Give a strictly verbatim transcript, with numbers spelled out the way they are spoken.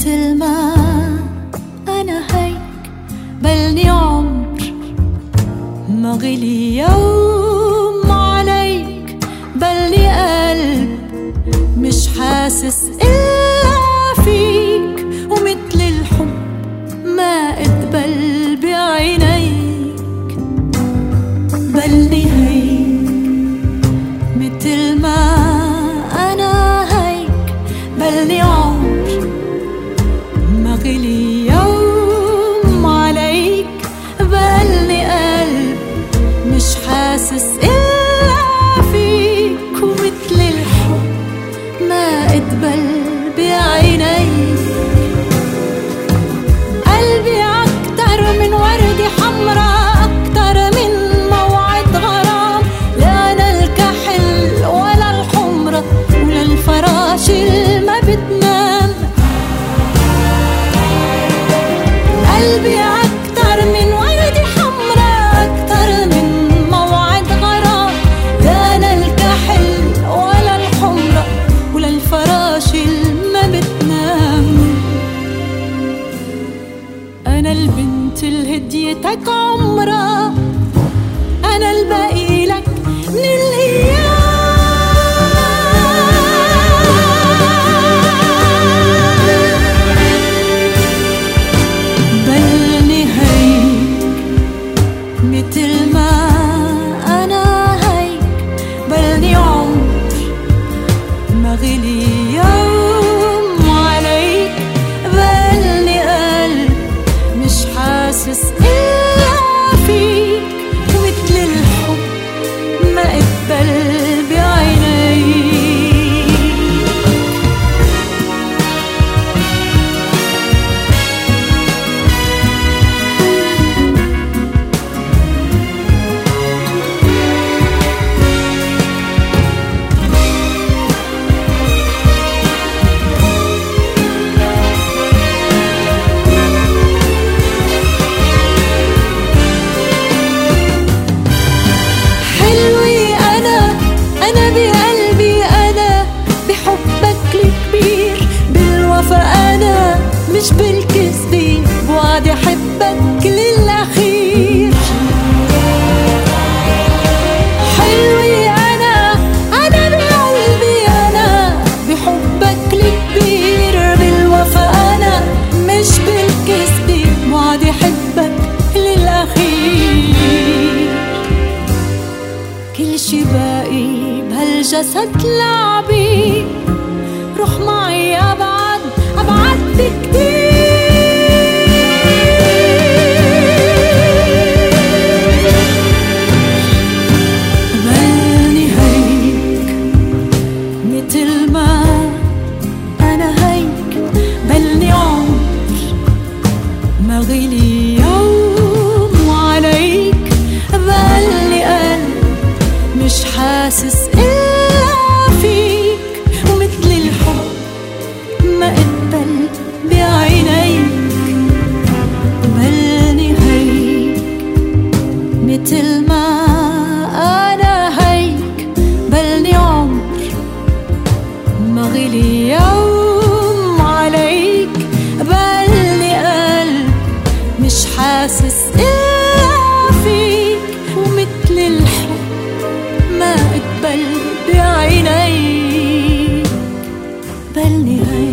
متل ما أنا هيك بلني عمر ما غلي يوم عليك، بلني قلب مش حاسس إلا فيك، ومثل الحب ما اتبل بعينيك. بلني هيك متل ما أنا هيك بلني عمر ما غلي يوم عليك، بلني قلب مش حاسس إلا فيك، ومثل الحب ما اتبل بعينيك. قلبي أكتر من وردة حمراء، أكتر من موعد غرام، لا أنا الكحل ولا الحمرة ولا الفراش اللي ما بتنام. قلبي أكتر من وردة حمراء، أكتر من موعد غرام، لا أنا الكحل ولا الحمرة ولا الفراش اللي ما بتنام. أنا البنت اللي هديتك عمرها، أنا الباقي لك من الأيام. بلني هيك متل ما أنا هيك بلني عمر ما غلي يوم عليك، بلني قلب مش حاسس إلا فيك، ومثل الحب ما اتبل بعينيك. حلوي أنا أنا بقلبي، أنا بحبك الكبير، بالوفا أنا مش بالكذب، بوعدي أحبك للأخير. حلوي أنا أنا بقلبي، أنا بحبك الكبير، بالوفا أنا مش بالكذب، بوعدي أحبك للأخير. كل شي باقي بهالجسد لعبي، روح معي أبعد أبعد بكتير. بلني هيك متل ما أنا هيك بلني عمر ما غلي يوم عليك، بلني قلب مش حاسس إلا فيك، ومثل الحب ما اتبل بعينيك. بلني هيك متل ما أنا هيك بلني عمر ما غلي يوم عليك، بلني قلب مش حاسس إلا فيك، ومثل الحب ما اتبل بعينيك. بلني هيك